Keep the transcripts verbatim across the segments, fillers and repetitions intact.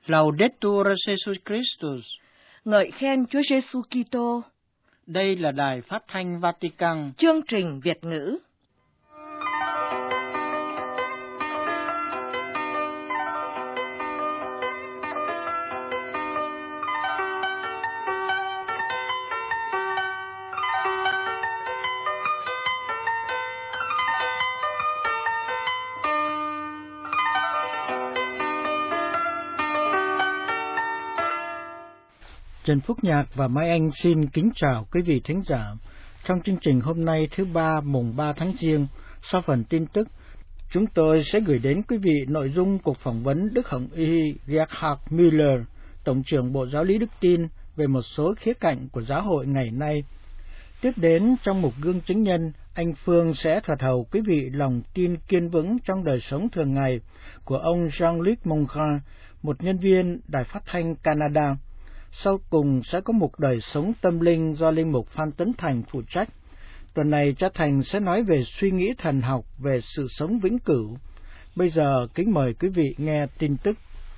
Laudetur Jesus Christus. Ngợi khen Chúa Giêsu Kitô. Đây là Đài Phát thanh Vatican. Chương trình Việt ngữ. Trần Phúc Nhạc và Mai Anh xin kính chào quý vị thính giả. Trong chương trình hôm nay thứ ba mùng ba tháng Giêng, sau phần tin tức, chúng tôi sẽ gửi đến quý vị nội dung cuộc phỏng vấn Đức Hồng Y Gerhard Müller, Tổng trưởng Bộ Giáo lý Đức Tin về một số khía cạnh của giáo hội ngày nay. Tiếp đến trong mục Gương Chứng Nhân, anh Phương sẽ thuật hầu quý vị lòng tin kiên vững trong đời sống thường ngày của ông Jean-Luc Mongrain, một nhân viên Đài Phát thanh Canada. Sau cùng sẽ có một đời sống tâm linh do Linh mục Phan Tấn Thành phụ trách. Tuần này cha Thành sẽ nói về suy nghĩ thần học về sự sống vĩnh cửu. Bây giờ kính mời quý vị nghe tin tức.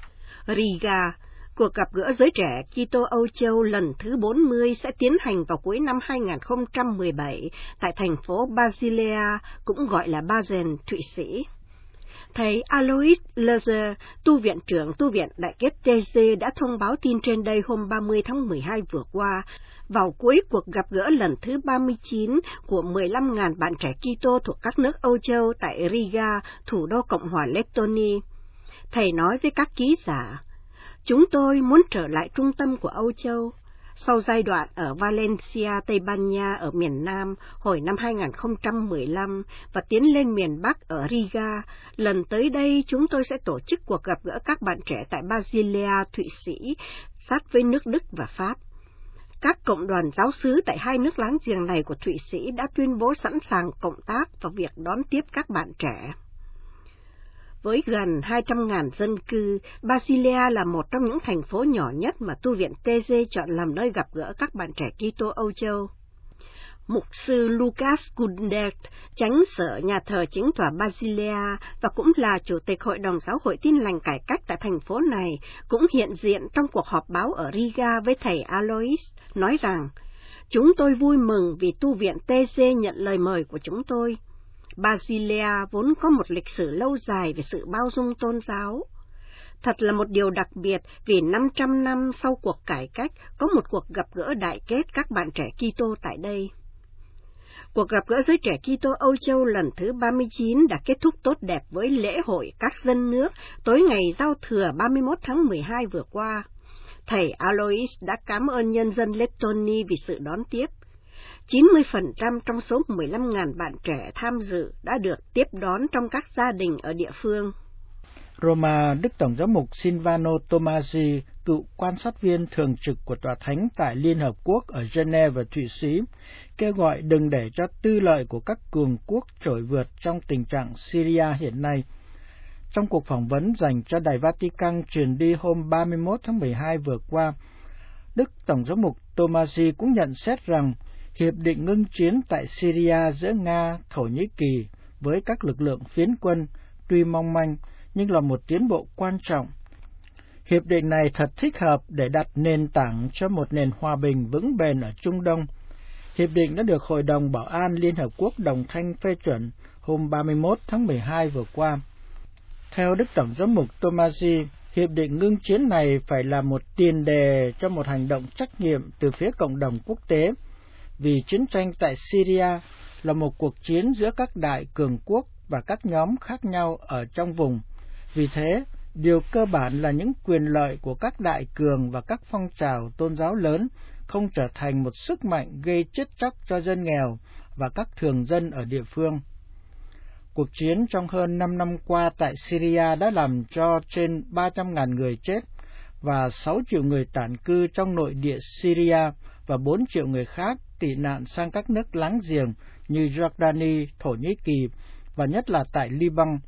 Riga, cuộc gặp gỡ giới trẻ Kitô Âu Châu lần thứ bốn mươi sẽ tiến hành vào cuối năm hai không một bảy tại thành phố Basilea, cũng gọi là Basel, Thụy Sĩ. Thầy Alois Lezer, tu viện trưởng tu viện Đại kết tê giê đã thông báo tin trên đây hôm ba mươi tháng mười hai vừa qua, vào cuối cuộc gặp gỡ lần thứ ba mươi chín của mười lăm nghìn bạn trẻ Kitô thuộc các nước Âu Châu tại Riga, thủ đô Cộng hòa Lettonia. Thầy nói với các ký giả, chúng tôi muốn trở lại trung tâm của Âu Châu. Sau giai đoạn ở Valencia, Tây Ban Nha ở miền Nam hồi năm hai không một lăm và tiến lên miền Bắc ở Riga, lần tới đây chúng tôi sẽ tổ chức cuộc gặp gỡ các bạn trẻ tại Basilea, Thụy Sĩ, sát với nước Đức và Pháp. Các cộng đoàn giáo xứ tại hai nước láng giềng này của Thụy Sĩ đã tuyên bố sẵn sàng cộng tác vào việc đón tiếp các bạn trẻ. Với gần hai trăm nghìn dân cư, Basilea là một trong những thành phố nhỏ nhất mà tu viện tê giê chọn làm nơi gặp gỡ các bạn trẻ Kitô Âu Châu. Mục sư Lucas Kundert, chánh sở nhà thờ chính tòa Basilea và cũng là chủ tịch Hội đồng Giáo hội Tin lành cải cách tại thành phố này, cũng hiện diện trong cuộc họp báo ở Riga với thầy Alois, nói rằng, chúng tôi vui mừng vì tu viện tê giê nhận lời mời của chúng tôi. Basilea vốn có một lịch sử lâu dài về sự bao dung tôn giáo. Thật là một điều đặc biệt vì năm trăm năm sau cuộc cải cách có một cuộc gặp gỡ đại kết các bạn trẻ Kitô tại đây. Cuộc gặp gỡ giới trẻ Kitô Âu Châu lần thứ ba mươi chín đã kết thúc tốt đẹp với lễ hội các dân nước tối ngày giao thừa ba mươi mốt tháng mười hai vừa qua. Thầy Alois đã cảm ơn nhân dân Lettonia vì sự đón tiếp. chín mươi phần trăm trong số mười lăm nghìn bạn trẻ tham dự đã được tiếp đón trong các gia đình ở địa phương. Roma, Đức Tổng giám mục Silvano Tomasi, cựu quan sát viên thường trực của Tòa Thánh tại Liên Hợp Quốc ở Geneva, Thụy Sĩ, kêu gọi đừng để cho tư lợi của các cường quốc trỗi vượt trong tình trạng Syria hiện nay. Trong cuộc phỏng vấn dành cho Đài Vatican truyền đi hôm ba mươi mốt tháng mười hai vừa qua, Đức Tổng giám mục Tomasi cũng nhận xét rằng hiệp định ngưng chiến tại Syria giữa Nga, Thổ Nhĩ Kỳ với các lực lượng phiến quân tuy mong manh nhưng là một tiến bộ quan trọng. Hiệp định này thật thích hợp để đặt nền tảng cho một nền hòa bình vững bền ở Trung Đông. Hiệp định đã được Hội đồng Bảo an Liên Hợp Quốc đồng thanh phê chuẩn hôm ba mươi mốt tháng mười hai vừa qua. Theo Đức Tổng giám mục Tomasi, hiệp định ngưng chiến này phải là một tiền đề cho một hành động trách nhiệm từ phía cộng đồng quốc tế, vì chiến tranh tại Syria là một cuộc chiến giữa các đại cường quốc và các nhóm khác nhau ở trong vùng. Vì thế, điều cơ bản là những quyền lợi của các đại cường và các phong trào tôn giáo lớn không trở thành một sức mạnh gây chết chóc cho dân nghèo và các thường dân ở địa phương. Cuộc chiến trong hơn năm năm qua tại Syria đã làm cho trên ba trăm nghìn người chết và sáu triệu người tản cư trong nội địa Syria và bốn triệu người khác tị nạn sang các nước láng giềng như Jordani, Thổ Nhĩ Kỳ và nhất là tại Liban.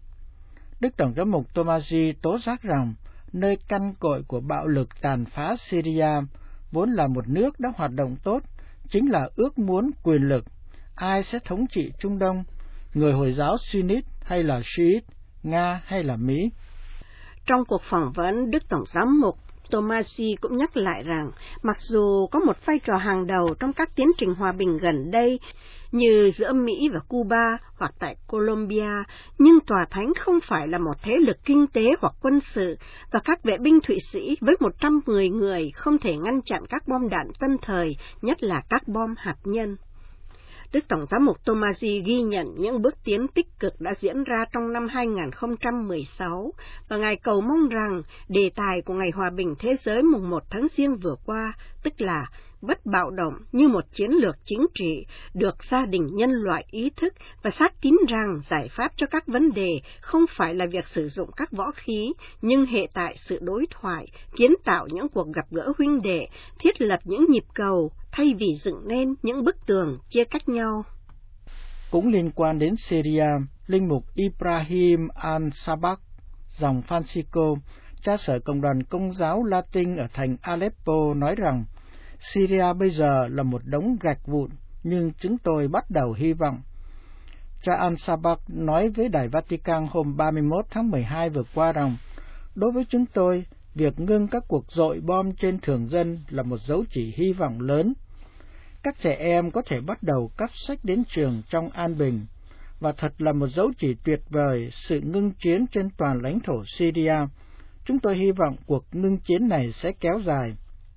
Đức Tổng giám mục Tomasi tố giác rằng nơi căn cội của bạo lực tàn phá Syria vốn là một nước đã hoạt động tốt, chính là ước muốn quyền lực. Ai sẽ thống trị Trung Đông, người Hồi giáo Sunnit hay là Shiite, Nga hay là Mỹ? Trong cuộc phỏng vấn, Đức Tổng giám mục Tomasi cũng nhắc lại rằng, mặc dù có một vai trò hàng đầu trong các tiến trình hòa bình gần đây, như giữa Mỹ và Cuba hoặc tại Colombia, nhưng Tòa Thánh không phải là một thế lực kinh tế hoặc quân sự, và các vệ binh Thụy Sĩ với một trăm mười người không thể ngăn chặn các bom đạn tân thời, nhất là các bom hạt nhân. Đức Tổng giám mục Tomasi ghi nhận những bước tiến tích cực đã diễn ra trong năm hai nghìn không trăm mười sáu, và Ngài cầu mong rằng đề tài của Ngày Hòa bình Thế giới mùng một tháng Giêng vừa qua, tức là bất bạo động như một chiến lược chính trị, được gia đình nhân loại ý thức và xác tín rằng giải pháp cho các vấn đề không phải là việc sử dụng các võ khí, nhưng hệ tại sự đối thoại, kiến tạo những cuộc gặp gỡ huynh đệ, thiết lập những nhịp cầu, thay vì dựng nên những bức tường chia cách nhau. Cũng liên quan đến Syria, linh mục Ibrahim al-Sabak, dòng Francisco, cha sở Cộng đoàn Công giáo Latin ở thành Aleppo nói rằng, Syria bây giờ là một đống gạch vụn, nhưng chúng tôi bắt đầu hy vọng. Cha al-Sabak nói với Đài Vatican hôm ba mươi mốt tháng mười hai vừa qua rằng, đối với chúng tôi, việc ngưng các cuộc dội bom trên thường dân là một dấu chỉ hy vọng lớn. Các trẻ em có thể bắt đầu cắp sách đến trường trong an bình, và thật là một dấu chỉ tuyệt vời sự ngưng chiến trên toàn lãnh thổ Syria. Chúng tôi hy vọng cuộc ngưng chiến này sẽ kéo dài.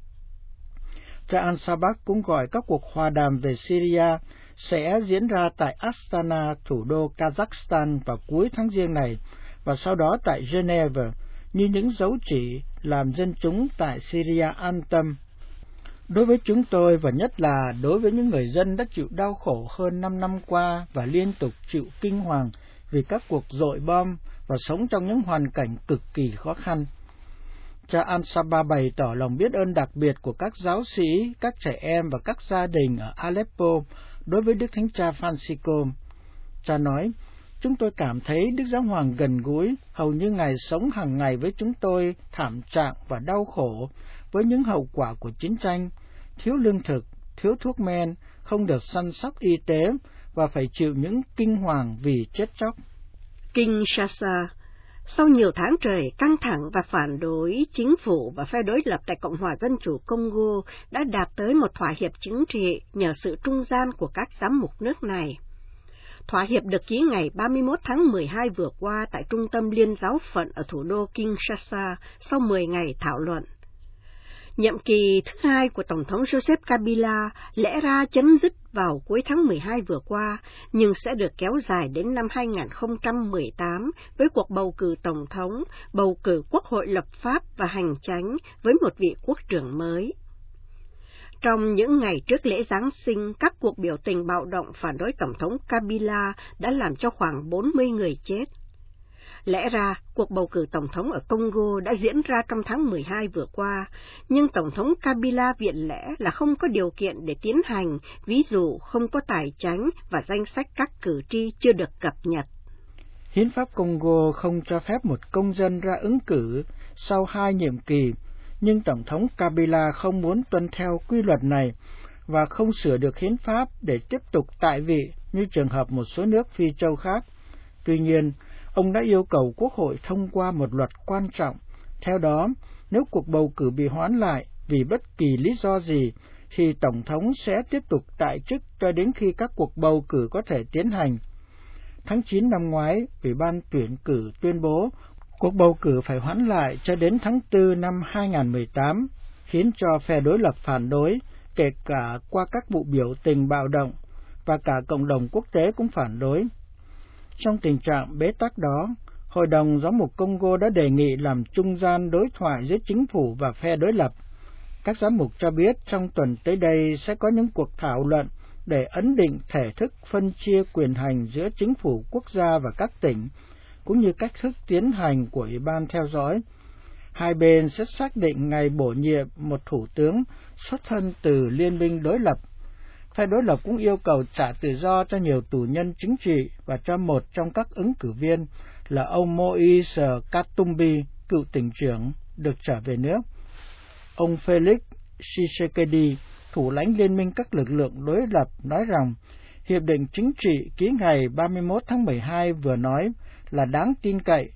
Cha al-Sabak cũng gọi các cuộc hòa đàm về Syria sẽ diễn ra tại Astana, thủ đô Kazakhstan vào cuối tháng Giêng này, và sau đó tại Geneva, như những dấu chỉ làm dân chúng tại Syria an tâm. Đối với chúng tôi, và nhất là đối với những người dân đã chịu đau khổ hơn năm năm qua và liên tục chịu kinh hoàng vì các cuộc dội bom và sống trong những hoàn cảnh cực kỳ khó khăn. Cha al-Sabak bày tỏ lòng biết ơn đặc biệt của các giáo sĩ, các trẻ em và các gia đình ở Aleppo đối với Đức Thánh Cha Francisco. Cha nói, chúng tôi cảm thấy Đức Giáo Hoàng gần gũi, hầu như Ngài sống hàng ngày với chúng tôi thảm trạng và đau khổ với những hậu quả của chiến tranh, thiếu lương thực, thiếu thuốc men, không được săn sóc y tế và phải chịu những kinh hoàng vì chết chóc. Kinshasa, sau nhiều tháng trời căng thẳng và phản đối, chính phủ và phe đối lập tại Cộng hòa Dân chủ Congo đã đạt tới một thỏa hiệp chính trị nhờ sự trung gian của các giám mục nước này. Thỏa hiệp được ký ngày ba mươi mốt tháng mười hai vừa qua tại Trung tâm Liên giáo phận ở thủ đô Kinshasa sau mười ngày thảo luận. Nhiệm kỳ thứ hai của Tổng thống Joseph Kabila lẽ ra chấm dứt vào cuối tháng mười hai vừa qua, nhưng sẽ được kéo dài đến năm hai nghìn không trăm mười tám với cuộc bầu cử Tổng thống, bầu cử Quốc hội lập pháp và hành chánh với một vị quốc trưởng mới. Trong những ngày trước lễ Giáng sinh, các cuộc biểu tình bạo động phản đối Tổng thống Kabila đã làm cho khoảng bốn mươi người chết. Lẽ ra, cuộc bầu cử Tổng thống ở Congo đã diễn ra trong tháng mười hai vừa qua, nhưng Tổng thống Kabila viện lẽ là không có điều kiện để tiến hành, ví dụ không có tài chánh và danh sách các cử tri chưa được cập nhật. Hiến pháp Congo không cho phép một công dân ra ứng cử sau hai nhiệm kỳ, nhưng Tổng thống Kabila không muốn tuân theo quy luật này và không sửa được hiến pháp để tiếp tục tại vị như trường hợp một số nước Phi châu khác. Tuy nhiên, ông đã yêu cầu Quốc hội thông qua một luật quan trọng. Theo đó, nếu cuộc bầu cử bị hoãn lại vì bất kỳ lý do gì, thì Tổng thống sẽ tiếp tục tại chức cho đến khi các cuộc bầu cử có thể tiến hành. Tháng chín năm ngoái, Ủy ban tuyển cử tuyên bố cuộc bầu cử phải hoãn lại cho đến tháng tư năm hai nghìn không trăm mười tám, khiến cho phe đối lập phản đối, kể cả qua các vụ biểu tình bạo động, và cả cộng đồng quốc tế cũng phản đối. Trong tình trạng bế tắc đó, Hội đồng Giám mục Congo đã đề nghị làm trung gian đối thoại giữa chính phủ và phe đối lập. Các giám mục cho biết trong tuần tới đây sẽ có những cuộc thảo luận để ấn định thể thức phân chia quyền hành giữa chính phủ quốc gia và các tỉnh, cũng như cách thức tiến hành của Ủy ban theo dõi. Hai bên sẽ xác định ngày bổ nhiệm một thủ tướng xuất thân từ liên minh đối lập. Phe đối lập cũng yêu cầu trả tự do cho nhiều tù nhân chính trị và cho một trong các ứng cử viên là ông Moise Katumbi, cựu tỉnh trưởng, được trở về nước. Ông Felix Tshisekedi, thủ lãnh liên minh các lực lượng đối lập, nói rằng hiệp định chính trị ký ngày ba mươi mốt tháng mười hai vừa nói là đáng tin cậy,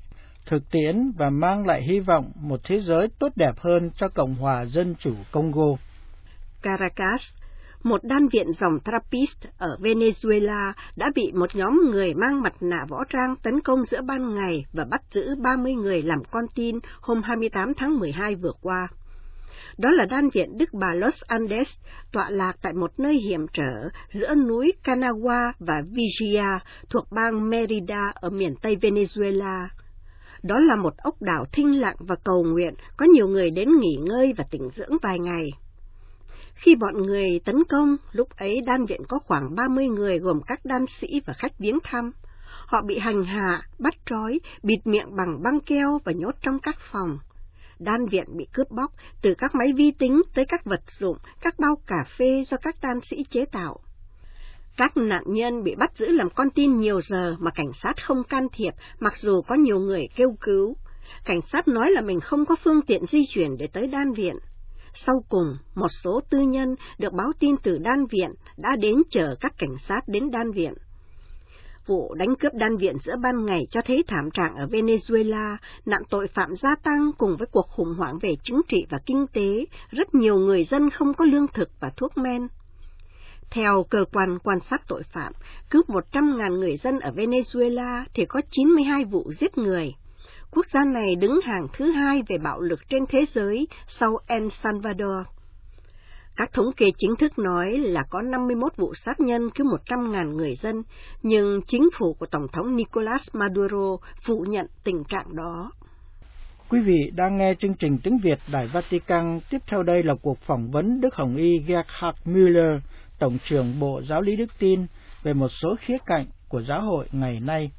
thực tiễn và mang lại hy vọng một thế giới tốt đẹp hơn cho Cộng hòa Dân chủ Congo. Caracas, một đan viện dòng Trappist ở Venezuela đã bị một nhóm người mang mặt nạ võ trang tấn công giữa ban ngày và bắt giữ ba mươi người làm con tin hôm hai mươi tám tháng mười hai vừa qua. Đó là đan viện Đức Bà Los Andes, tọa lạc tại một nơi hiểm trở giữa núi Canagua và Vigia thuộc bang Merida ở miền Tây Venezuela. Đó là một ốc đảo thinh lặng và cầu nguyện, có nhiều người đến nghỉ ngơi và tĩnh dưỡng vài ngày. Khi bọn người tấn công, lúc ấy đan viện có khoảng ba mươi người gồm các đan sĩ và khách viếng thăm. Họ bị hành hạ, bắt trói, bịt miệng bằng băng keo và nhốt trong các phòng. Đan viện bị cướp bóc, từ các máy vi tính tới các vật dụng, các bao cà phê do các đan sĩ chế tạo. Các nạn nhân bị bắt giữ làm con tin nhiều giờ mà cảnh sát không can thiệp, mặc dù có nhiều người kêu cứu. Cảnh sát nói là mình không có phương tiện di chuyển để tới đan viện. Sau cùng, một số tư nhân được báo tin từ đan viện đã đến chở các cảnh sát đến đan viện. Vụ đánh cướp đan viện giữa ban ngày cho thấy thảm trạng ở Venezuela, nạn tội phạm gia tăng cùng với cuộc khủng hoảng về chính trị và kinh tế, rất nhiều người dân không có lương thực và thuốc men. Theo cơ quan quan sát tội phạm, cướp một trăm nghìn người dân ở Venezuela thì có chín mươi hai vụ giết người. Quốc gia này đứng hàng thứ hai về bạo lực trên thế giới sau El Salvador. Các thống kê chính thức nói là có năm mươi mốt vụ sát nhân cứ một trăm nghìn người dân, nhưng chính phủ của Tổng thống Nicolas Maduro phủ nhận tình trạng đó. Quý vị đang nghe chương trình tiếng Việt Đài Vatican. Tiếp theo đây là cuộc phỏng vấn Đức Hồng Y Gerhard Müller, Tổng trưởng Bộ Giáo lý Đức Tin, về một số khía cạnh của giáo hội ngày nay.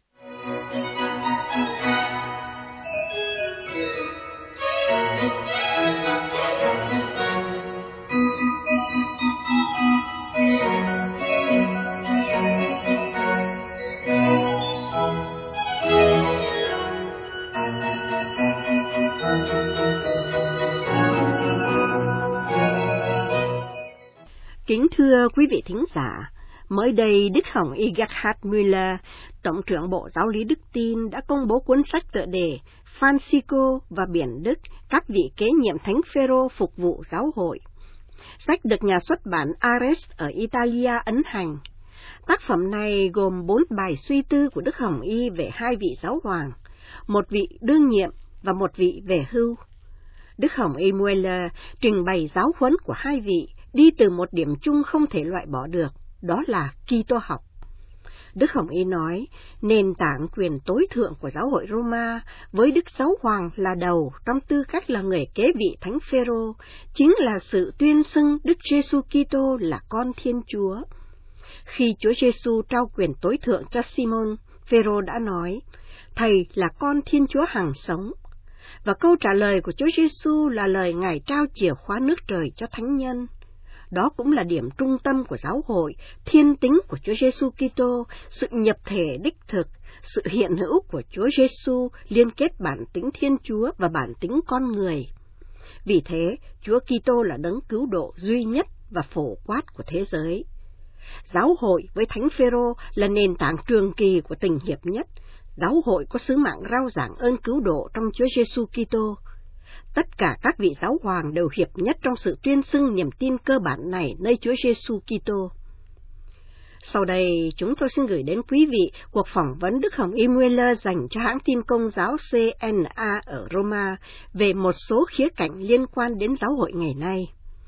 Kính thưa quý vị thính giả, mới đây Đức Hồng Y Gerhard Müller, Tổng trưởng Bộ Giáo lý Đức Tin đã công bố cuốn sách tựa đề Francisco và Biển Đức, các vị kế nhiệm Thánh Phêrô phục vụ giáo hội. Sách được nhà xuất bản Ares ở Italia ấn hành. Tác phẩm này gồm bốn bài suy tư của Đức Hồng Y về hai vị giáo hoàng, một vị đương nhiệm và một vị về hưu. Đức Hồng Y Müller trình bày giáo huấn của hai vị đi từ một điểm chung không thể loại bỏ được, đó là Kitô học. Đức Hồng Y nói, nền tảng quyền tối thượng của giáo hội Roma với Đức Giáo Hoàng là đầu trong tư cách là người kế vị Thánh Phêrô, chính là sự tuyên xưng Đức Giêsu Kitô là con Thiên Chúa. Khi Chúa Giêsu trao quyền tối thượng cho Simon, Phêrô đã nói, Thầy là con Thiên Chúa hằng sống. Và câu trả lời của Chúa Giêsu là lời Ngài trao chìa khóa nước trời cho thánh nhân. Đó cũng là điểm trung tâm của giáo hội, thiên tính của Chúa Giêsu Kitô, sự nhập thể đích thực, sự hiện hữu của Chúa Giêsu liên kết bản tính Thiên Chúa và bản tính con người. Vì thế, Chúa Kitô là đấng cứu độ duy nhất và phổ quát của thế giới. Giáo hội với Thánh Phêrô là nền tảng trường kỳ của tình hiệp nhất. Giáo hội có sứ mạng rao giảng ơn cứu độ trong Chúa Giêsu Kitô. Tất cả các vị giáo hoàng đều hiệp nhất trong sự tuyên xưng niềm tin cơ bản này nơi Chúa Giêsu Kitô. Sau đây, chúng tôi xin gửi đến quý vị cuộc phỏng vấn Đức Hồng Y Müller dành cho hãng tin Công giáo xê en a ở Roma về một số khía cạnh liên quan đến giáo hội ngày nay.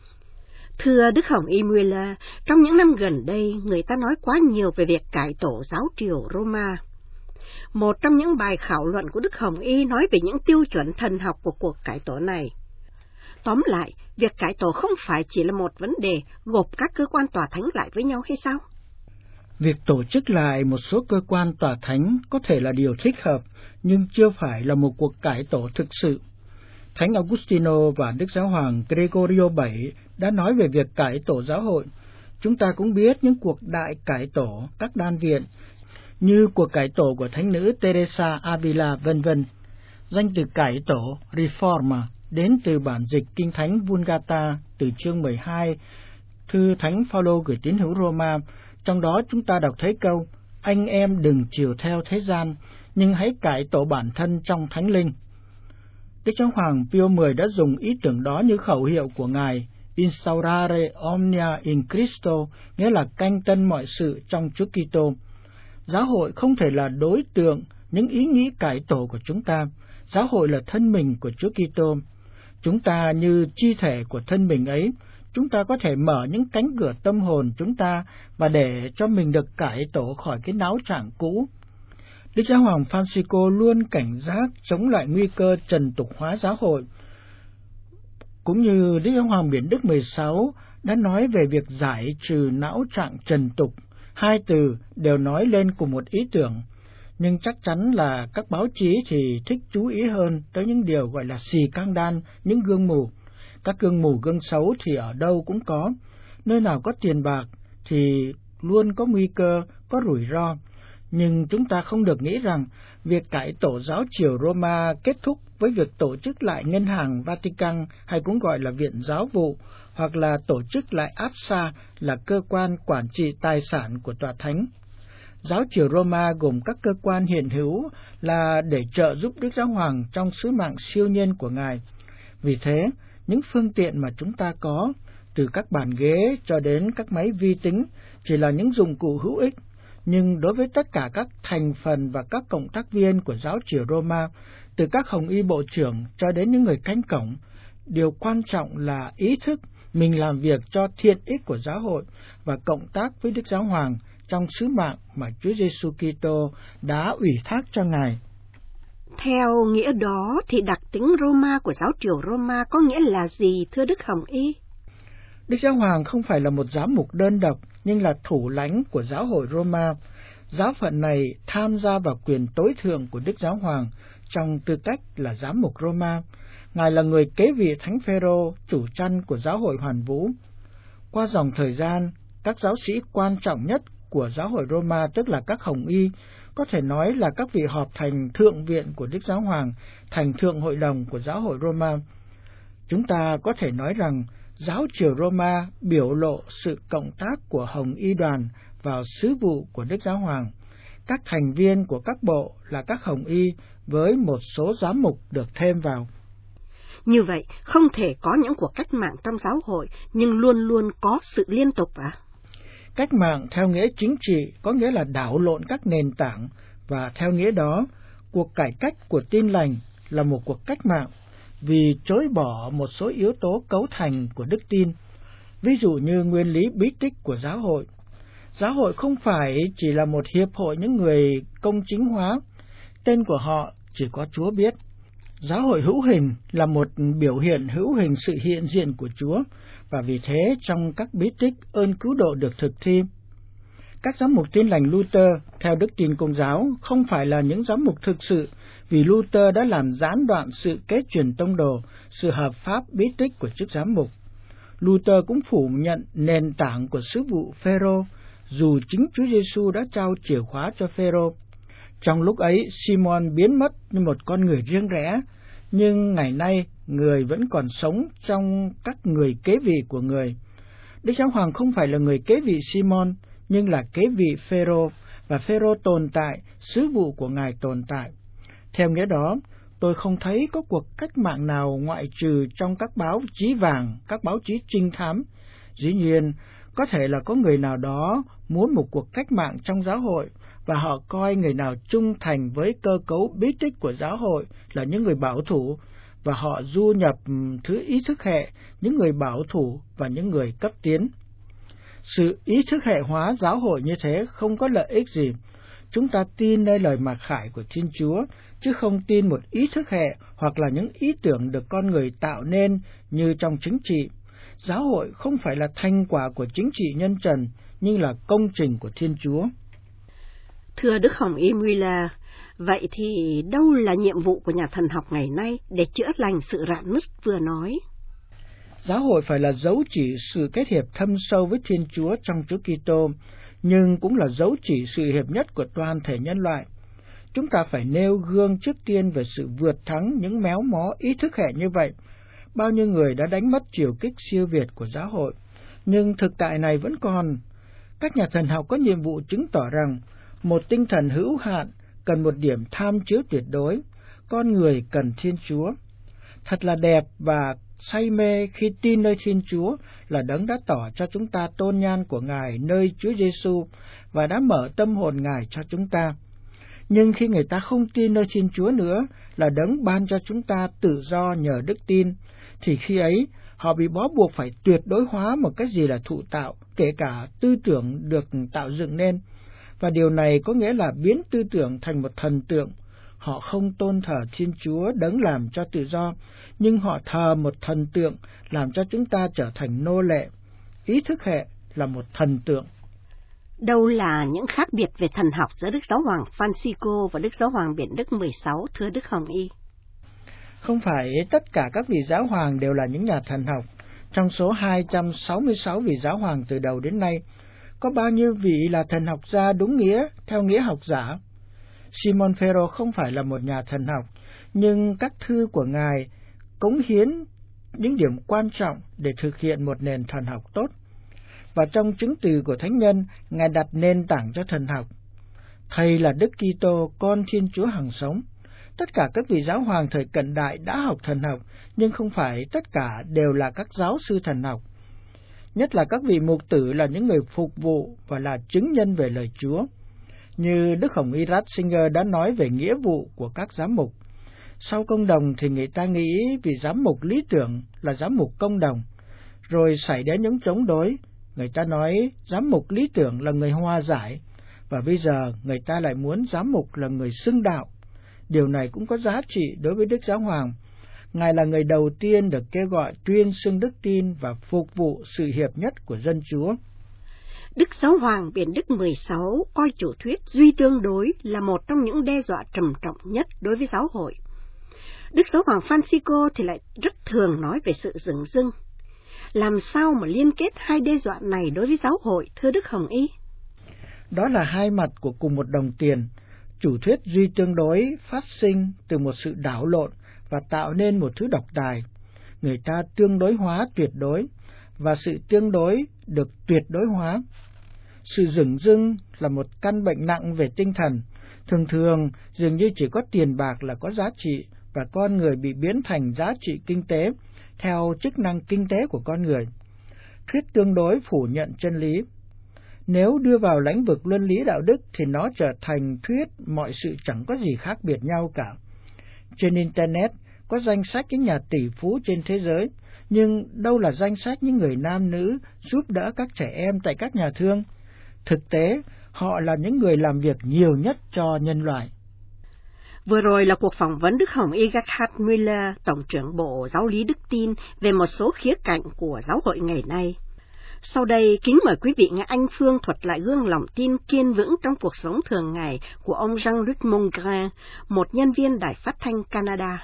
Thưa Đức Hồng Y Müller, trong những năm gần đây, người ta nói quá nhiều về việc cải tổ giáo triều Roma. Một trong những bài khảo luận của Đức Hồng Y nói về những tiêu chuẩn thần học của cuộc cải tổ này. Tóm lại, việc cải tổ không phải chỉ là một vấn đề gộp các cơ quan tòa thánh lại với nhau hay sao? Việc tổ chức lại một số cơ quan tòa thánh có thể là điều thích hợp, nhưng chưa phải là một cuộc cải tổ thực sự. Thánh Augustino và Đức Giáo hoàng Gregorio đệ bảy đã nói về việc cải tổ giáo hội. Chúng ta cũng biết những cuộc đại cải tổ các đan viện, như cuộc cải tổ của Thánh nữ Teresa Avila, vân vân. Danh từ cải tổ, Reforma, đến từ bản dịch Kinh Thánh Vulgata từ chương mười hai, thư Thánh Phaolô gửi tín hữu Roma. Trong đó chúng ta đọc thấy câu, anh em đừng chiều theo thế gian, nhưng hãy cải tổ bản thân trong Thánh Linh. Đức Giáo Hoàng Pio mười đã dùng ý tưởng đó như khẩu hiệu của Ngài Instaurare omnia in Christo, nghĩa là canh tân mọi sự trong Chúa Kitô. Giáo hội không thể là đối tượng những ý nghĩ cải tổ của chúng ta. Giáo hội là thân mình của Chúa Kitô. Chúng ta như chi thể của thân mình ấy, chúng ta có thể mở những cánh cửa tâm hồn chúng ta và để cho mình được cải tổ khỏi cái náo trạng cũ. Đức Giáo Hoàng Francisco luôn cảnh giác chống lại nguy cơ trần tục hóa giáo hội, cũng như Đức Giáo Hoàng Biển Đức mười sáu đã nói về việc giải trừ não trạng trần tục. Hai từ đều nói lên cùng một ý tưởng, nhưng chắc chắn là các báo chí thì thích chú ý hơn tới những điều gọi là xì cang đan, những gương mù. Các gương mù gương xấu thì ở đâu cũng có, nơi nào có tiền bạc thì luôn có nguy cơ, có rủi ro. Nhưng chúng ta không được nghĩ rằng việc cải tổ giáo triều Roma kết thúc với việc tổ chức lại Ngân hàng Vatican, hay cũng gọi là Viện Giáo vụ, hoặc là tổ chức lại a pê ét a là cơ quan quản trị tài sản của Tòa Thánh. Giáo triều Roma gồm các cơ quan hiện hữu là để trợ giúp Đức Giáo Hoàng trong sứ mạng siêu nhiên của Ngài. Vì thế, những phương tiện mà chúng ta có, từ các bàn ghế cho đến các máy vi tính, chỉ là những dụng cụ hữu ích. Nhưng đối với tất cả các thành phần và các cộng tác viên của giáo triều Roma, từ các hồng y bộ trưởng cho đến những người canh cổng, điều quan trọng là ý thức mình làm việc cho thiện ích của giáo hội và cộng tác với Đức Giáo Hoàng trong sứ mạng mà Chúa Giêsu Kitô đã ủy thác cho Ngài. Theo nghĩa đó thì đặc tính Roma của giáo triều Roma có nghĩa là gì, thưa Đức Hồng Y? Đức Giáo Hoàng không phải là một giám mục đơn độc, nhưng là thủ lãnh của giáo hội Roma. Giáo phận này tham gia vào quyền tối thượng của Đức Giáo Hoàng trong tư cách là giám mục Roma. Ngài là người kế vị Thánh Phêrô, chủ chăn của giáo hội Hoàn Vũ. Qua dòng thời gian, các giáo sĩ quan trọng nhất của giáo hội Roma, tức là các hồng y, có thể nói là các vị họp thành thượng viện của Đức Giáo Hoàng, thành thượng hội đồng của giáo hội Roma. Chúng ta có thể nói rằng giáo triều Roma biểu lộ sự cộng tác của hồng y đoàn vào sứ vụ của Đức Giáo Hoàng. Các thành viên của các bộ là các hồng y với một số giám mục được thêm vào. Như vậy, không thể có những cuộc cách mạng trong giáo hội, nhưng luôn luôn có sự liên tục à? Cách mạng theo nghĩa chính trị có nghĩa là đảo lộn các nền tảng, và theo nghĩa đó, cuộc cải cách của Tin Lành là một cuộc cách mạng vì chối bỏ một số yếu tố cấu thành của đức tin, ví dụ như nguyên lý bí tích của giáo hội. Giáo hội không phải chỉ là một hiệp hội những người công chính hóa, tên của họ chỉ có Chúa biết. Giáo hội hữu hình là một biểu hiện hữu hình sự hiện diện của Chúa, và vì thế trong các bí tích ơn cứu độ được thực thi. Các giám mục Tin Lành Luther theo đức tin Công giáo không phải là những giám mục thực sự, vì Luther đã làm gián đoạn sự kế truyền tông đồ, sự hợp pháp bí tích của chức giám mục. Luther cũng phủ nhận nền tảng của sứ vụ Phêrô, dù chính Chúa Giêsu đã trao chìa khóa cho Phêrô. Trong lúc ấy, Simon biến mất như một con người riêng rẽ, nhưng ngày nay người vẫn còn sống trong các người kế vị của người. Đức Giáo Hoàng không phải là người kế vị Simon, nhưng là kế vị Phêrô, và Phêrô tồn tại, sứ vụ của Ngài tồn tại. Theo nghĩa đó, tôi không thấy có cuộc cách mạng nào ngoại trừ trong các báo chí vàng, các báo chí trinh thám. Dĩ nhiên, có thể là có người nào đó muốn một cuộc cách mạng trong giáo hội, và họ coi người nào trung thành với cơ cấu bí tích của giáo hội là những người bảo thủ, và họ du nhập thứ ý thức hệ, những người bảo thủ và những người cấp tiến. Sự ý thức hệ hóa giáo hội như thế không có lợi ích gì. Chúng ta tin nơi lời mặc khải của Thiên Chúa, chứ không tin một ý thức hệ hoặc là những ý tưởng được con người tạo nên như trong chính trị. Giáo hội không phải là thành quả của chính trị nhân trần, nhưng là công trình của Thiên Chúa. Thưa Đức Hồng Y Müller, vậy thì đâu là nhiệm vụ của nhà thần học ngày nay để chữa lành sự rạn nứt vừa nói? Giáo hội phải là dấu chỉ sự kết hiệp thâm sâu với Thiên Chúa trong Chúa Kitô, nhưng cũng là dấu chỉ sự hiệp nhất của toàn thể nhân loại. Chúng ta phải nêu gương trước tiên về sự vượt thắng những méo mó ý thức hệ như vậy. Bao nhiêu người đã đánh mất triều kích siêu việt của giáo hội, nhưng thực tại này vẫn còn. Các nhà thần học có nhiệm vụ chứng tỏ rằng một tinh thần hữu hạn cần một điểm tham chiếu tuyệt đối, con người cần Thiên Chúa. Thật là đẹp và say mê khi tin nơi Thiên Chúa là Đấng đã tỏ cho chúng ta tôn nhan của Ngài nơi Chúa Giêsu và đã mở tâm hồn Ngài cho chúng ta. Nhưng khi người ta không tin nơi Thiên Chúa nữa là Đấng ban cho chúng ta tự do nhờ đức tin, thì khi ấy họ bị bó buộc phải tuyệt đối hóa một cái gì là thụ tạo, kể cả tư tưởng được tạo dựng nên. Và điều này có nghĩa là biến tư tưởng thành một thần tượng. Họ không tôn thờ Thiên Chúa Đấng làm cho tự do, nhưng họ thờ một thần tượng làm cho chúng ta trở thành nô lệ. Ý thức hệ là một thần tượng. Đâu là những khác biệt về thần học giữa Đức Giáo hoàng Francisco và Đức Giáo hoàng Biển Đức mười sáu, thưa Đức Hồng Y? Không phải tất cả các vị giáo hoàng đều là những nhà thần học. Trong số hai trăm sáu mươi sáu vị giáo hoàng từ đầu đến nay, có bao nhiêu vị là thần học gia đúng nghĩa, theo nghĩa học giả? Simon Phêrô không phải là một nhà thần học, nhưng các thư của Ngài cống hiến những điểm quan trọng để thực hiện một nền thần học tốt. Và trong chứng từ của Thánh Nhân, Ngài đặt nền tảng cho thần học. Thầy là Đức Kitô, con Thiên Chúa hằng sống. Tất cả các vị giáo hoàng thời cận đại đã học thần học, nhưng không phải tất cả đều là các giáo sư thần học. Nhất là các vị mục tử là những người phục vụ và là chứng nhân về lời Chúa. Như Đức Hồng Y Ratzinger đã nói về nghĩa vụ của các giám mục. Sau công đồng thì người ta nghĩ vì giám mục lý tưởng là giám mục công đồng, rồi xảy đến những chống đối. Người ta nói giám mục lý tưởng là người hòa giải, và bây giờ người ta lại muốn giám mục là người xưng đạo. Điều này cũng có giá trị đối với Đức Giáo Hoàng. Ngài là người đầu tiên được kêu gọi tuyên xưng đức tin và phục vụ sự hiệp nhất của dân Chúa. Đức Giáo hoàng Biển Đức mười sáu coi chủ thuyết duy tương đối là một trong những đe dọa trầm trọng nhất đối với giáo hội. Đức Giáo hoàng Francisco thì lại rất thường nói về sự dửng dưng. Làm sao mà liên kết hai đe dọa này đối với giáo hội, thưa Đức Hồng Y? Đó là hai mặt của cùng một đồng tiền. Chủ thuyết duy tương đối phát sinh từ một sự đảo lộn và tạo nên một thứ độc tài. Người ta tương đối hóa tuyệt đối, và sự tương đối được tuyệt đối hóa. Sự dửng dưng là một căn bệnh nặng về tinh thần. Thường thường, dường như chỉ có tiền bạc là có giá trị, và con người bị biến thành giá trị kinh tế, theo chức năng kinh tế của con người. Thuyết tương đối phủ nhận chân lý. Nếu đưa vào lĩnh vực luân lý đạo đức thì nó trở thành thuyết mọi sự chẳng có gì khác biệt nhau cả. Trên Internet có danh sách những nhà tỷ phú trên thế giới, nhưng đâu là danh sách những người nam nữ giúp đỡ các trẻ em tại các nhà thương. Thực tế, họ là những người làm việc nhiều nhất cho nhân loại. Vừa rồi là cuộc phỏng vấn Đức Hồng Y Gerhard Müller, Tổng trưởng Bộ Giáo lý Đức tin, về một số khía cạnh của giáo hội ngày nay. Sau đây, kính mời quý vị nghe anh Phương thuật lại gương lòng tin kiên vững trong cuộc sống thường ngày của ông Jean-Luc Mongrain, một nhân viên đài phát thanh Canada.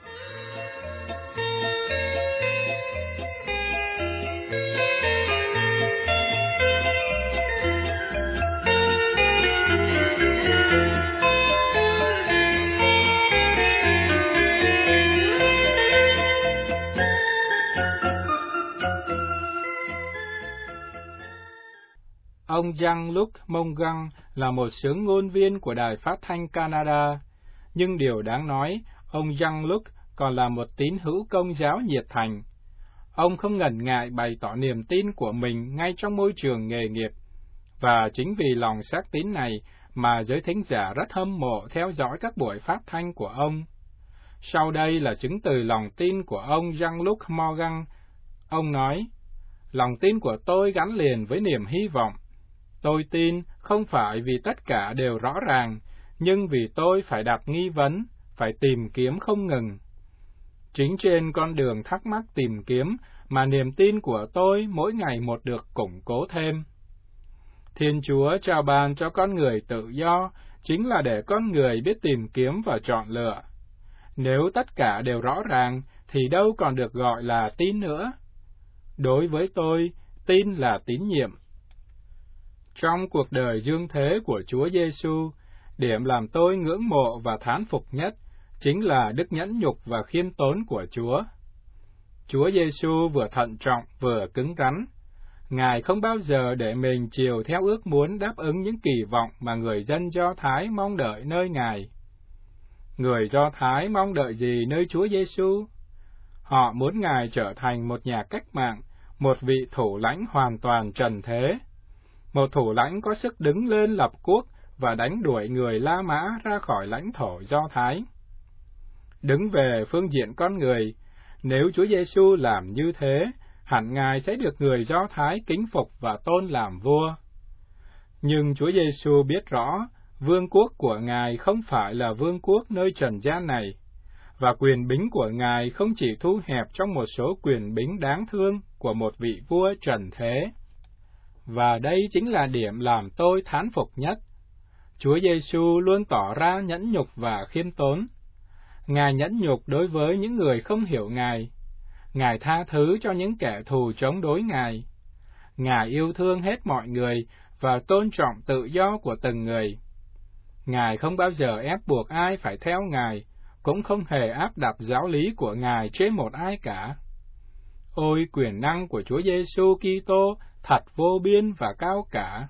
Ông Jean-Luc Mongrain là một xướng ngôn viên của Đài Phát thanh Canada, nhưng điều đáng nói, ông Jean-Luc còn là một tín hữu Công giáo nhiệt thành. Ông không ngần ngại bày tỏ niềm tin của mình ngay trong môi trường nghề nghiệp, và chính vì lòng xác tín này mà giới thính giả rất hâm mộ theo dõi các buổi phát thanh của ông. Sau đây là chứng từ lòng tin của ông Jean-Luc Mongrain. Ông nói, lòng tin của tôi gắn liền với niềm hy vọng. Tôi tin không phải vì tất cả đều rõ ràng, nhưng vì tôi phải đặt nghi vấn, phải tìm kiếm không ngừng. Chính trên con đường thắc mắc tìm kiếm mà niềm tin của tôi mỗi ngày một được củng cố thêm. Thiên Chúa trao ban cho con người tự do, chính là để con người biết tìm kiếm và chọn lựa. Nếu tất cả đều rõ ràng, thì đâu còn được gọi là tin nữa. Đối với tôi, tin là tín nhiệm. Trong cuộc đời dương thế của Chúa Giêsu, điểm làm tôi ngưỡng mộ và thán phục nhất chính là đức nhẫn nhục và khiêm tốn của Chúa. Chúa Giêsu vừa thận trọng vừa cứng rắn. Ngài không bao giờ để mình chiều theo ước muốn đáp ứng những kỳ vọng mà người dân Do Thái mong đợi nơi Ngài. Người Do Thái mong đợi gì nơi Chúa Giêsu? Họ muốn Ngài trở thành một nhà cách mạng, một vị thủ lãnh hoàn toàn trần thế, một thủ lãnh có sức đứng lên lập quốc và đánh đuổi người La Mã ra khỏi lãnh thổ Do Thái. Đứng về phương diện con người, nếu Chúa Giêsu làm như thế, hẳn Ngài sẽ được người Do Thái kính phục và tôn làm vua. Nhưng Chúa Giêsu biết rõ, vương quốc của Ngài không phải là vương quốc nơi trần gian này, và quyền bính của Ngài không chỉ thu hẹp trong một số quyền bính đáng thương của một vị vua trần thế. Và đây chính là điểm làm tôi thán phục nhất. Chúa Giêsu luôn tỏ ra nhẫn nhục và khiêm tốn. Ngài nhẫn nhục đối với những người không hiểu Ngài. Ngài tha thứ cho những kẻ thù chống đối Ngài. Ngài yêu thương hết mọi người và tôn trọng tự do của từng người. Ngài không bao giờ ép buộc ai phải theo Ngài, cũng không hề áp đặt giáo lý của Ngài trên một ai cả. Ôi quyền năng của Chúa Giêsu Kitô thật vô biên và cao cả.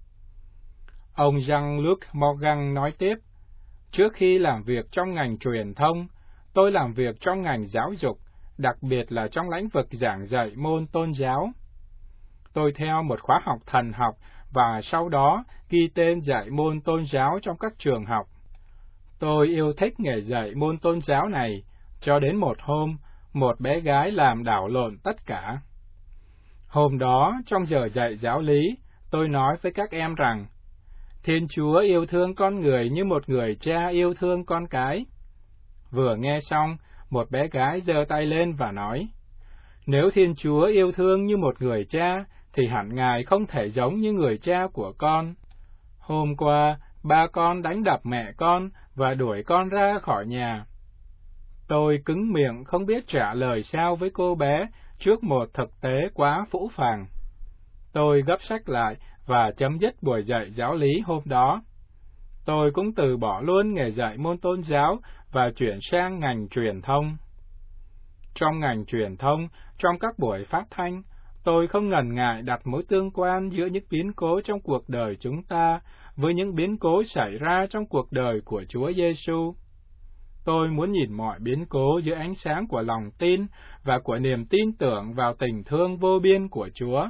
Ông Jean-Luc Morgan nói tiếp, trước khi làm việc trong ngành truyền thông, tôi làm việc trong ngành giáo dục, đặc biệt là trong lĩnh vực giảng dạy môn tôn giáo. Tôi theo một khóa học thần học và sau đó ghi tên dạy môn tôn giáo trong các trường học. Tôi yêu thích nghề dạy môn tôn giáo này, cho đến một hôm, một bé gái làm đảo lộn tất cả. Hôm đó, trong giờ dạy giáo lý, tôi nói với các em rằng, Thiên Chúa yêu thương con người như một người cha yêu thương con cái. Vừa nghe xong, một bé gái giơ tay lên và nói, nếu Thiên Chúa yêu thương như một người cha, thì hẳn Ngài không thể giống như người cha của con. Hôm qua, ba con đánh đập mẹ con và đuổi con ra khỏi nhà. Tôi cứng miệng không biết trả lời sao với cô bé trước một thực tế quá phũ phàng. Tôi gấp sách lại và chấm dứt buổi dạy giáo lý hôm đó. Tôi cũng từ bỏ luôn nghề dạy môn tôn giáo và chuyển sang ngành truyền thông. Trong ngành truyền thông, trong các buổi phát thanh, tôi không ngần ngại đặt mối tương quan giữa những biến cố trong cuộc đời chúng ta với những biến cố xảy ra trong cuộc đời của Chúa Giêsu. Tôi muốn nhìn mọi biến cố dưới ánh sáng của lòng tin và của niềm tin tưởng vào tình thương vô biên của Chúa.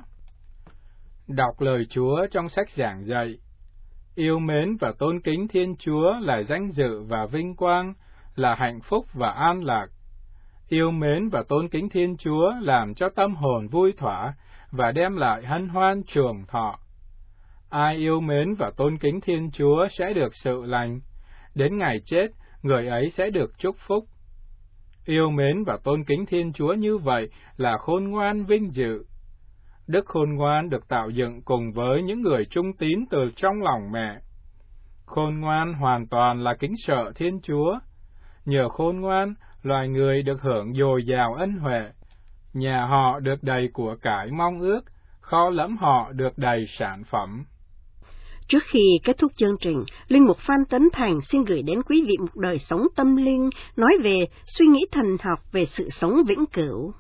Đọc lời Chúa trong sách giảng dạy. Yêu mến và tôn kính Thiên Chúa là danh dự và vinh quang, là hạnh phúc và an lạc. Yêu mến và tôn kính Thiên Chúa làm cho tâm hồn vui thỏa và đem lại hân hoan trường thọ. Ai yêu mến và tôn kính Thiên Chúa sẽ được sự lành. Đến ngày chết, người ấy sẽ được chúc phúc. Yêu mến và tôn kính Thiên Chúa như vậy là khôn ngoan vinh dự. Đức khôn ngoan được tạo dựng cùng với những người trung tín từ trong lòng mẹ. Khôn ngoan hoàn toàn là kính sợ Thiên Chúa. Nhờ khôn ngoan, loài người được hưởng dồi dào ân huệ. Nhà họ được đầy của cải mong ước, kho lẫm họ được đầy sản phẩm. Trước khi kết thúc chương trình, Linh mục Phan Tấn Thành xin gửi đến quý vị một đời sống tâm linh, nói về suy nghĩ thần học về sự sống vĩnh cửu.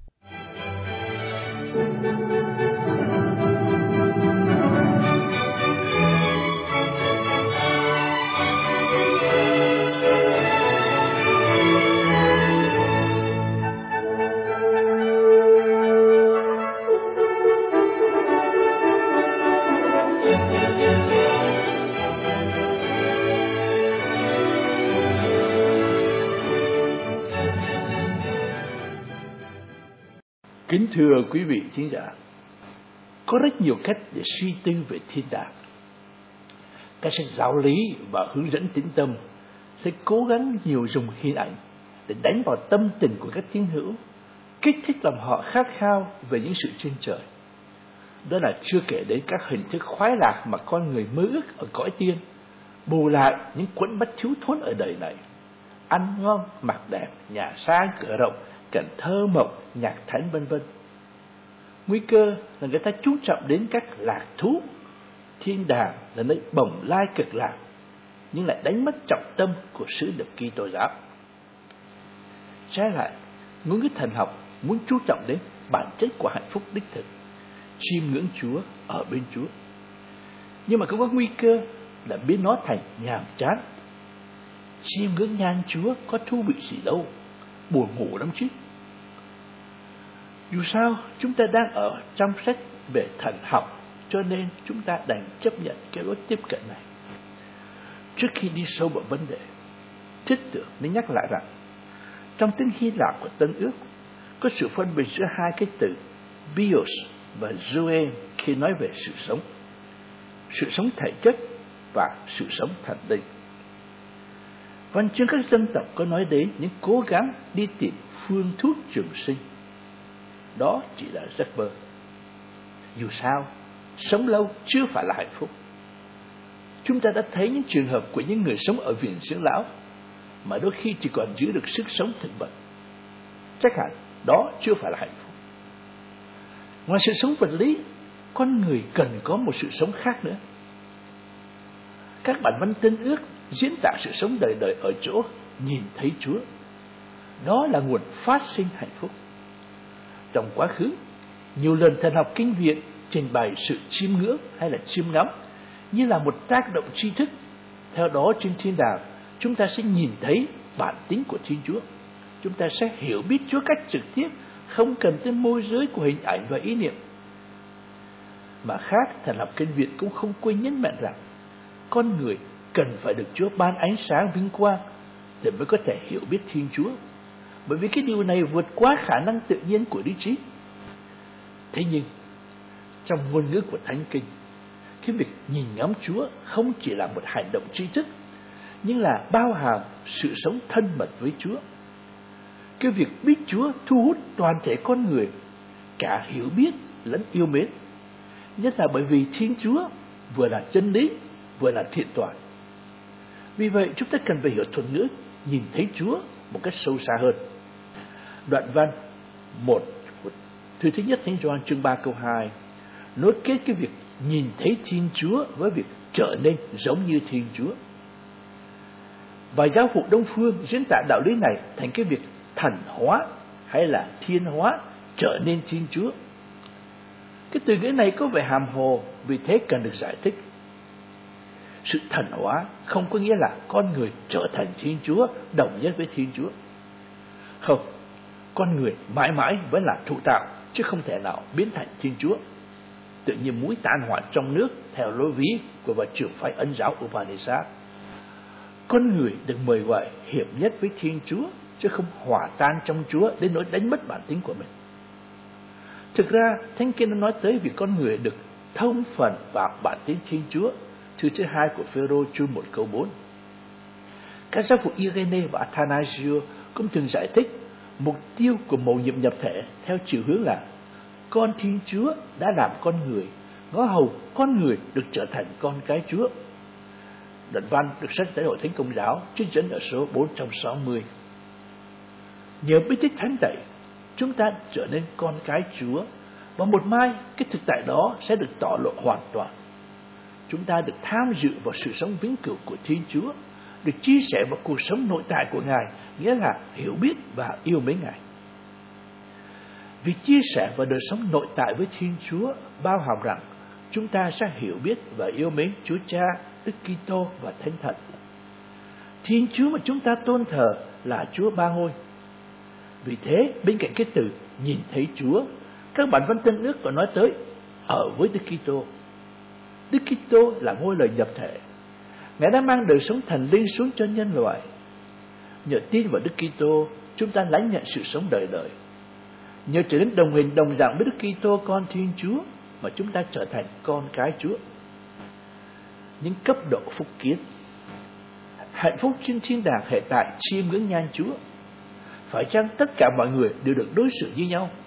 Kính thưa quý vị khán giả, có rất nhiều cách để suy tư về thiên đàng. Các sách giáo lý và hướng dẫn tín tâm sẽ cố gắng nhiều dùng hình ảnh để đánh vào tâm tình của các tín hữu, kích thích lòng họ khát khao về những sự trên trời. Đó là chưa kể đến các hình thức khoái lạc mà con người mơ ước ở cõi tiên, bù lại những quẫn bách thiếu thốn ở đời này. Ăn ngon, mặc đẹp, nhà sang cửa rộng, cảnh thơ mộng, nhạc thánh vân vân. Nguy cơ là người ta chú trọng đến các lạc thú. Thiên đàng là nơi bồng lai cực lạc, nhưng lại đánh mất trọng tâm của sứ điệp Kitô giáo. Trái lại, ngôn ngữ thần học muốn chú trọng đến bản chất của hạnh phúc đích thực, chiêm ngưỡng Chúa, ở bên Chúa. Nhưng mà cũng có nguy cơ là biến nó thành nhàm chán. Chiêm ngưỡng nhan Chúa có thú vị gì đâu, buồn ngủ lắm chứ. Dù sao chúng ta đang ở trong sách về thần học, cho nên chúng ta đành chấp nhận cái lối tiếp cận này. Trước khi đi sâu vào vấn đề, trích tưởng nên nhắc lại rằng trong tiếng Hy Lạp của Tân Ước có sự phân biệt giữa hai cái từ bios và zoe khi nói về sự sống, sự sống thể chất và sự sống thần linh. Văn chương các dân tộc có nói đến những cố gắng đi tìm phương thuốc trường sinh. Đó chỉ là giấc mơ. Dù sao, sống lâu chưa phải là hạnh phúc. Chúng ta đã thấy những trường hợp của những người sống ở viện dưỡng lão mà đôi khi chỉ còn giữ được sức sống thực vật. Chắc hẳn đó chưa phải là hạnh phúc. Ngoài sự sống vật lý, con người cần có một sự sống khác nữa. Các bản văn Tân Ước diễn tả sự sống đời đời ở chỗ nhìn thấy Chúa. Đó là nguồn phát sinh hạnh phúc. Trong quá khứ, nhiều lần thần học kinh viện trình bày sự chiêm ngưỡng hay là chiêm ngắm như là một tác động tri thức. Theo đó trên thiên đàng, chúng ta sẽ nhìn thấy bản tính của Thiên Chúa. Chúng ta sẽ hiểu biết Chúa cách trực tiếp, không cần tới môi giới của hình ảnh và ý niệm. Mà khác, thần học kinh viện cũng không quên nhấn mạnh rằng con người cần phải được Chúa ban ánh sáng vinh quang để mới có thể hiểu biết Thiên Chúa. Bởi vì cái điều này vượt quá khả năng tự nhiên của lý trí. Thế nhưng, trong ngôn ngữ của Thánh Kinh, cái việc nhìn ngắm Chúa không chỉ là một hành động tri thức, nhưng là bao hàm sự sống thân mật với Chúa. Cái việc biết Chúa thu hút toàn thể con người, cả hiểu biết lẫn yêu mến. Nhất là bởi vì Thiên Chúa vừa là chân lý, vừa là thiện toàn. Vì vậy chúng ta cần phải hiểu thuật ngữ nhìn thấy Chúa một cách sâu xa hơn. Đoạn văn một thư thứ nhất Thánh Gioan chương ba câu hai nối kết cái việc nhìn thấy Thiên Chúa với việc trở nên giống như Thiên Chúa. Và giáo phụ Đông phương diễn tả đạo lý này thành cái việc thần hóa hay là thiên hóa, trở nên Thiên Chúa. Cái từ ngữ này có vẻ hàm hồ, vì thế cần được giải thích. Sự thần hóa không có nghĩa là con người trở thành Thiên Chúa, đồng nhất với Thiên Chúa. Không, con người mãi mãi vẫn là thụ tạo, chứ không thể nào biến thành Thiên Chúa. Tự nhiên muối tan hoại trong nước theo lối ví của vị trưởng phái Ấn giáo Upanishad. Con người được mời gọi hiệp nhất với Thiên Chúa, chứ không hòa tan trong Chúa đến nỗi đánh mất bản tính của mình. Thực ra, Thánh Kinh nó nói tới việc con người được thông phần vào bản tính Thiên Chúa, thư thứ hai của Phêrô chương một câu bốn. Các giáo phụ Irene và Athanasio cũng từng giải thích mục tiêu của mầu nhiệm nhập thể theo chiều hướng là con Thiên Chúa đã làm con người, ngó hầu con người được trở thành con cái Chúa. Đoạn văn được sách tại Hội Thánh Công giáo, trích dẫn ở số bốn trăm sáu mươi. Nhờ bí tích thánh tẩy, chúng ta trở nên con cái Chúa, và một mai cái thực tại đó sẽ được tỏ lộ hoàn toàn. Chúng ta được tham dự vào sự sống vĩnh cửu của Thiên Chúa, được chia sẻ vào cuộc sống nội tại của Ngài, nghĩa là hiểu biết và yêu mến Ngài. Việc chia sẻ vào đời sống nội tại với Thiên Chúa bao hàm rằng chúng ta sẽ hiểu biết và yêu mến Chúa Cha, Đức Kitô và Thánh Thần. Thiên Chúa mà chúng ta tôn thờ là Chúa Ba Ngôi. Vì thế, bên cạnh cái từ nhìn thấy Chúa, các bản văn Tân Ước còn nói tới ở với Đức Kitô. Đức Kitô là ngôi lời nhập thể. Ngài đã mang đời sống thần linh xuống cho nhân loại. Nhờ tin vào Đức Kitô, chúng ta lãnh nhận sự sống đời đời. Nhờ trở nên đồng hình đồng dạng với Đức Kitô con Thiên Chúa mà chúng ta trở thành con cái Chúa. Những cấp độ phúc kiến. Hạnh phúc trên thiên đàng hệ tại chiêm ngưỡng nhan Chúa. Phải chăng tất cả mọi người đều được đối xử như nhau?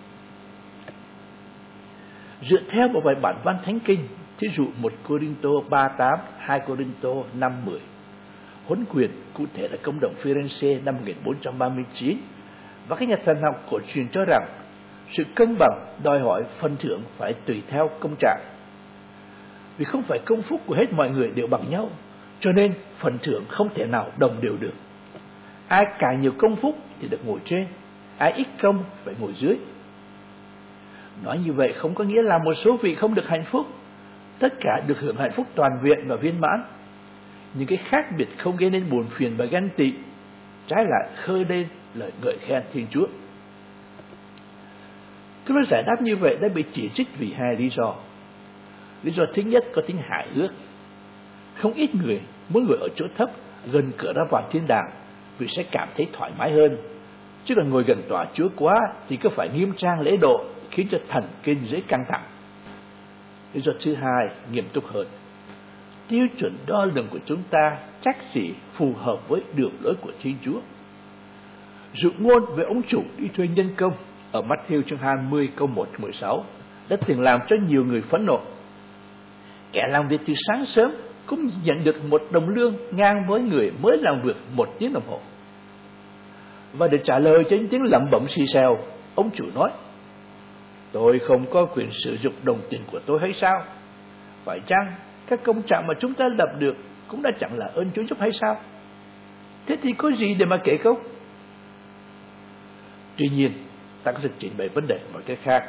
Dựa theo một vài bản văn Thánh Kinh, thí dụ một Cô-rinh-tô ba tám, hai Cô-rinh-tô năm mười, huấn quyền cụ thể là Công đồng Firenze năm một nghìn bốn trăm ba mươi chín, và các nhà thần học cổ truyền cho rằng sự công bằng đòi hỏi phần thưởng phải tùy theo công trạng. Vì không phải công phúc của hết mọi người đều bằng nhau, cho nên phần thưởng không thể nào đồng đều được. Ai càng nhiều công phúc thì được ngồi trên, ai ít công phải ngồi dưới. Nói như vậy không có nghĩa là một số vị không được hạnh phúc. Tất cả được hưởng hạnh phúc toàn vẹn và viên mãn. Những cái khác biệt không gây nên buồn phiền và ganh tị, trái lại khơi lên lời ngợi khen Thiên Chúa. Cái lời giải đáp như vậy đã bị chỉ trích vì hai lý do. Lý do thứ nhất có tính hài hước. Không ít người muốn ngồi ở chỗ thấp gần cửa ra vào thiên đàng vì sẽ cảm thấy thoải mái hơn. Chứ còn ngồi gần tòa Chúa quá thì cứ phải nghiêm trang lễ độ, khiến cho thần kinh dễ căng thẳng. Lý do thứ hai nghiêm túc hơn. Tiêu chuẩn đo lường của chúng ta chắc gì phù hợp với đường lối của Thiên Chúa. Dụ ngôn về ông chủ đi thuê nhân công ở Matthew chương hai mươi câu một mười sáu đã từng làm cho nhiều người phẫn nộ. Kẻ làm việc từ sáng sớm cũng nhận được một đồng lương ngang với người mới làm việc một tiếng đồng hồ. Và để trả lời cho những tiếng lẩm bẩm xì xèo, ông chủ nói: tôi không có quyền sử dụng đồng tiền của tôi hay sao? Phải chăng các công trạng mà chúng ta lập được cũng đã chẳng là ơn Chúa giúp hay sao? Thế thì có gì để mà kể công? Tuy nhiên, ta có thể trình bày vấn đề một cái khác.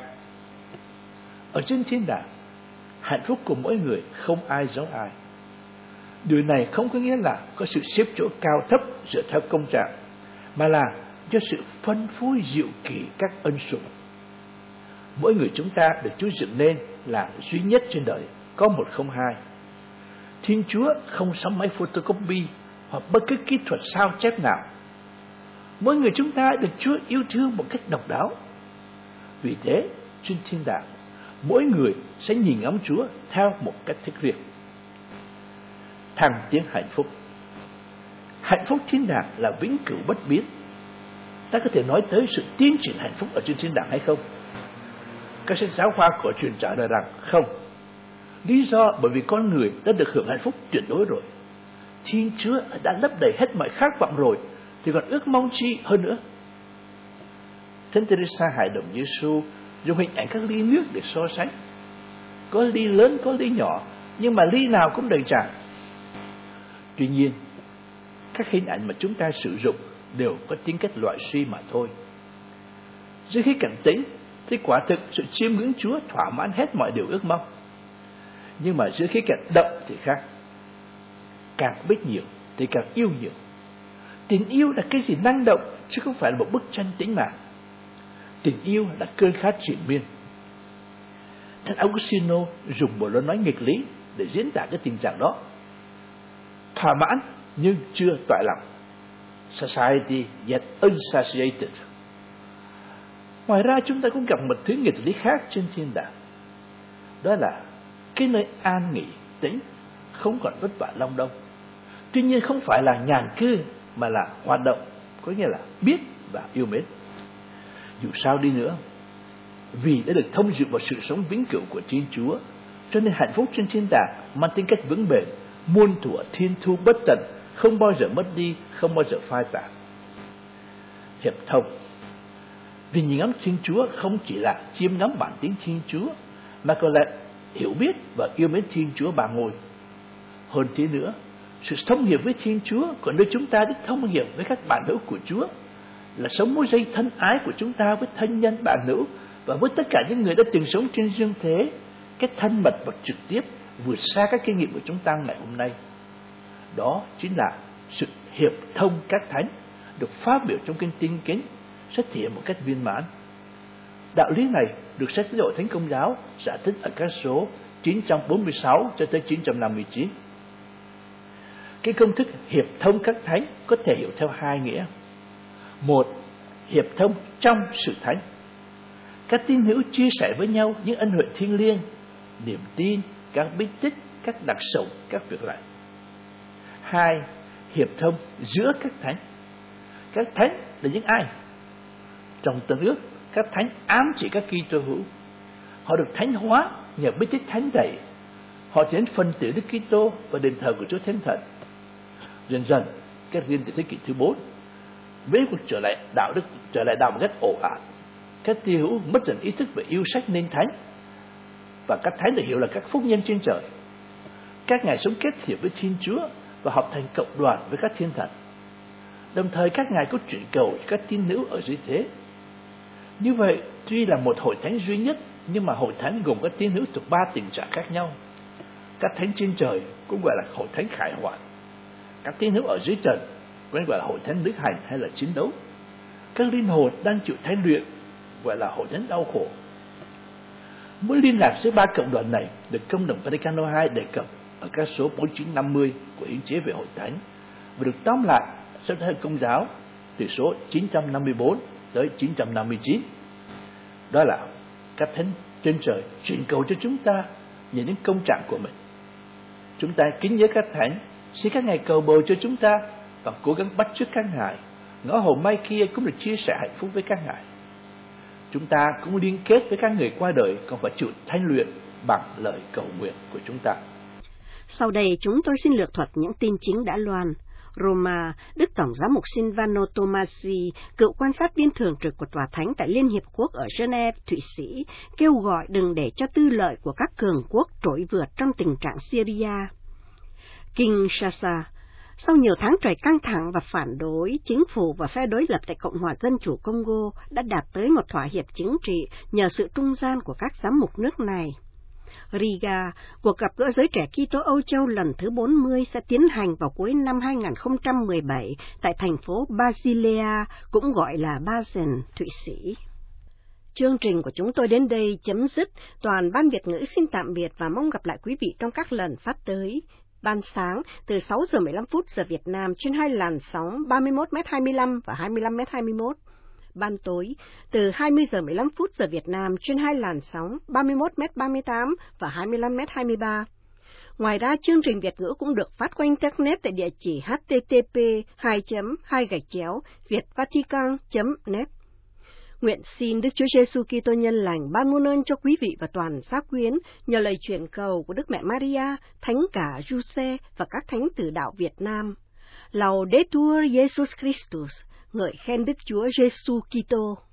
Ở trên thiên đàng, hạnh phúc của mỗi người không ai giống ai. Điều này không có nghĩa là có sự xếp chỗ cao thấp dựa theo công trạng, mà là do sự phân phối diệu kỳ các ân sủng. Mỗi người chúng ta được Chúa dựng nên là duy nhất trên đời, có một không hai. Thiên Chúa không sắm máy photocopy hoặc bất cứ kỹ thuật sao chép nào. Mỗi người chúng ta được Chúa yêu thương một cách độc đáo. Vì thế, trên thiên đàng, mỗi người sẽ nhìn ngắm Chúa theo một cách thích riêng. Thăng tiến hạnh phúc. Hạnh phúc thiên đàng là vĩnh cửu bất biến. Ta có thể nói tới sự tiến triển hạnh phúc ở trên thiên đàng hay không? Các sách giáo khoa của truyền trả lời rằng không. Lý do bởi vì con người đã được hưởng hạnh phúc tuyệt đối rồi. Thiên Chúa đã lấp đầy hết mọi khát vọng rồi, thì còn ước mong chi hơn nữa. Thánh Teresa hài đồng Giêsu dùng hình ảnh các ly nước để so sánh. Có ly lớn, có ly nhỏ, nhưng mà ly nào cũng đầy tràn. Tuy nhiên, các hình ảnh mà chúng ta sử dụng đều có tính cách loại suy mà thôi. Dưới khi cảnh tĩnh thì quả thực sự chiêm ngưỡng Chúa thỏa mãn hết mọi điều ước mong. Nhưng mà dưới khi cảnh động thì khác. Càng biết nhiều thì càng yêu nhiều. Tình yêu là cái gì năng động, chứ không phải là một bức tranh tĩnh mạc. Tình yêu là cơn khát triền miên. Thánh Augustino dùng một lời nói nghịch lý để diễn tả cái tình trạng đó. Thỏa mãn nhưng chưa toại lòng. Society yet unsatiated. Ngoài ra chúng ta cũng gặp một thứ nghịch lý khác trên thiên đàng. Đó là cái nơi an nghỉ, tĩnh, không còn vất vả long đong. Tuy nhiên không phải là nhàn cư, mà là hoạt động, có nghĩa là biết và yêu mến. Dù sao đi nữa, vì đã được thông dự vào sự sống vĩnh cửu của Thiên Chúa, cho nên hạnh phúc trên thiên đàng mang tính cách vững bền, muôn thuở thiên thu bất tận, không bao giờ mất đi, không bao giờ phai tàn. Hiệp thông. Vì nhìn ngắm Thiên Chúa không chỉ là chiêm ngắm bản tính Thiên Chúa, mà còn là hiểu biết và yêu mến Thiên Chúa Ba Ngôi. Hơn thế nữa, sự thông hiệp với Thiên Chúa còn đưa chúng ta đến thông hiệp với các bạn hữu của Chúa, là sống mối dây thân ái của chúng ta với thân nhân bạn hữu và với tất cả những người đã từng sống trên dương thế, cái thân mật và trực tiếp vượt xa các kinh nghiệm của chúng ta ngày hôm nay. Đó chính là sự hiệp thông các thánh được phát biểu trong kinh Tin Kính sẽ thể hiện một cách viên mãn. Đạo lý này được sách Hội Thánh Công giáo giải thích ở các số chín trăm bốn mươi sáu cho tới chín trăm năm mươi chín. Cái công thức hiệp thông các thánh có thể hiểu theo hai nghĩa. Một, hiệp thông trong sự thánh. Các tín hữu chia sẻ với nhau những ân huệ thiêng liêng, niềm tin, các bí tích, các đặc sống, các việc lành. Hai, hiệp thông giữa các thánh. Các thánh là những ai? Trong Tân Ước, các thánh ám chỉ các Kitô hữu. Họ được thánh hóa nhờ bí tích thánh tẩy. Họ trở nên phân tử Đức Kitô và đền thờ của Chúa Thánh Thần. Dần dần, các riêng từ thế kỷ thứ bốn, với cuộc trở lại đạo đức, trở lại đạo một cách ồ ạt, các tín hữu mất dần ý thức về yêu sách nên thánh, và các thánh được hiểu là các phúc nhân trên trời. Các ngài sống kết hiệp với Thiên Chúa và hợp thành cộng đoàn với các thiên thần. Đồng thời các ngài có chuyển cầu cho các tín hữu ở dưới thế. Như vậy, tuy là một hội thánh duy nhất Nhưng mà hội thánh gồm các tín hữu thuộc ba tình trạng khác nhau. Các thánh trên trời cũng gọi là hội thánh khải hoàn. Các tín hữu ở dưới trần cũng gọi là hội thánh lữ hành hay là chiến đấu. Các linh hồn đang chịu thánh luyện gọi là hội thánh đau khổ. Mối liên lạc giữa ba cộng đoàn này được Công đồng Vatican hai đề cập ở các số bốn chín năm mươi của hiến chế về hội thánh và được tóm lại sau thời Công giáo từ số chín trăm năm mươi tư tới chín trăm năm mươi chín. Đó là các thánh trên trời truyền cầu cho chúng ta nhờ những công trạng của mình. Chúng ta kính nhớ các thánh, xin các ngài cầu bầu cho chúng ta và cố gắng bắt chước các ngài. Ngõ hầu mai kia cũng được chia sẻ hạnh phúc với các ngài. Chúng ta cũng liên kết với các người qua đời còn phải chịu thanh luyện bằng lời cầu nguyện của chúng ta. Sau đây chúng tôi xin lược thuật những tin chính đã loan. Roma, Đức Tổng giám mục Silvano Tomasi, cựu quan sát viên thường trực của Tòa Thánh tại Liên Hiệp Quốc ở Geneva, Thụy Sĩ, kêu gọi đừng để cho tư lợi của các cường quốc trỗi vượt trong tình trạng Syria. Kinshasa, sau nhiều tháng trời căng thẳng và phản đối, chính phủ và phe đối lập tại Cộng hòa Dân chủ Congo đã đạt tới một thỏa hiệp chính trị nhờ sự trung gian của các giám mục nước này. Riga, cuộc gặp gỡ giới trẻ Kitô Âu Châu lần thứ bốn mươi sẽ tiến hành vào cuối năm hai nghìn không trăm mười bảy tại thành phố Basilea, cũng gọi là Basel, Thụy Sĩ. Chương trình của chúng tôi đến đây chấm dứt. Toàn Ban Việt ngữ xin tạm biệt và mong gặp lại quý vị trong các lần phát tới. Ban sáng từ sáu giờ mười lăm phút giờ Việt Nam trên hai làn sóng ba mươi mốt mét hai mươi lăm và hai mươi lăm mét hai mươi mốt. Ban tối từ hai mươi giờ mười lăm phút giờ Việt Nam trên hai làn sóng ba mươi mốt mét ba mươi tám và hai mươi lăm mét hai mươi ba. Ngoài ra, chương trình Việt ngữ cũng được phát qua Internet tại địa chỉ h t t p hai chấm hai gạch chéo vietvatican chấm net. Nguyện xin Đức Chúa Giêsu Kitô nhân lành ban muôn ơn cho quý vị và toàn xác quyến nhờ lời truyền cầu của Đức Mẹ Maria, Thánh Cả Giuse và các thánh tử đạo Việt Nam. Laudetur Jesus Christus, ngợi khen Đức Chúa Giêsu Kitô.